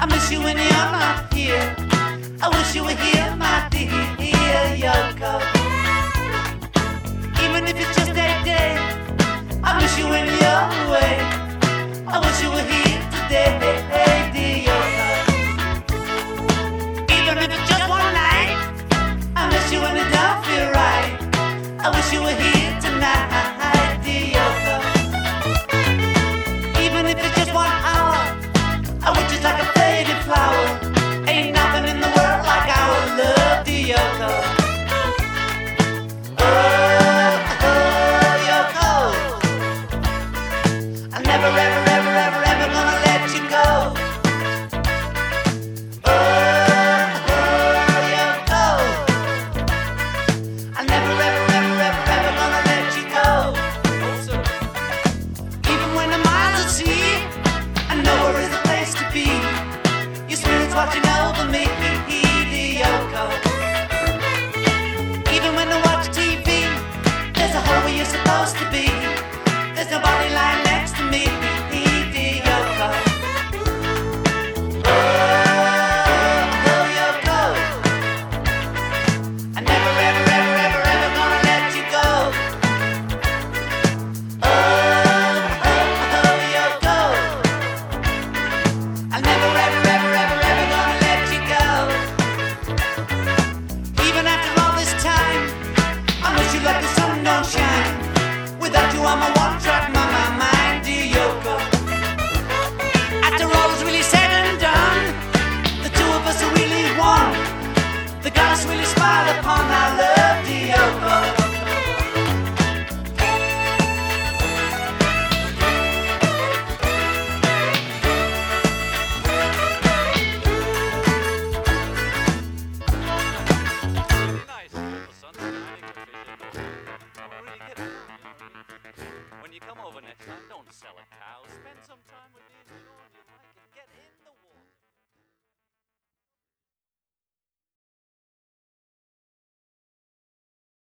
I miss you when you're not here. I wish you were here, my dear Yoko. Even if it's just a day, I miss you when you're away. I wish you were here today, dear Yoko. Even if it's just one night, I miss you when it don't feel right. I wish you were here tonight, dear Yoko. Even if it's just 1 hour, I would just like a faded flower. Ain't nothing in the world like our love, dear Yoko. Oh, Yoko, I'm never, ever, ever, ever, ever gonna let you go. Oh, Yoko, I'm never, ever, ever, ever, ever gonna let you go. Even when the miles at sea, I know where is the place to be. Your spirit's watching over me, dear Yoko. Even when I watch TV, there's a hole where you're supposed to be. There's nobody lying next to me, dear Yoko. Oh, Yoko, I'm never, ever, ever, ever, ever gonna let you go. Oh, Yoko, I'm never, ever, ever, ever, ever gonna let you go. Even after all this time, I miss you like the sun don't shine. Without you, I'm a one-track mind, dear Yoko. After all is really said and done, the two of us are really one. The goddess really smiled upon our love, dear Yoko. When you come over next time, don't sell a cow. Spend some time with me.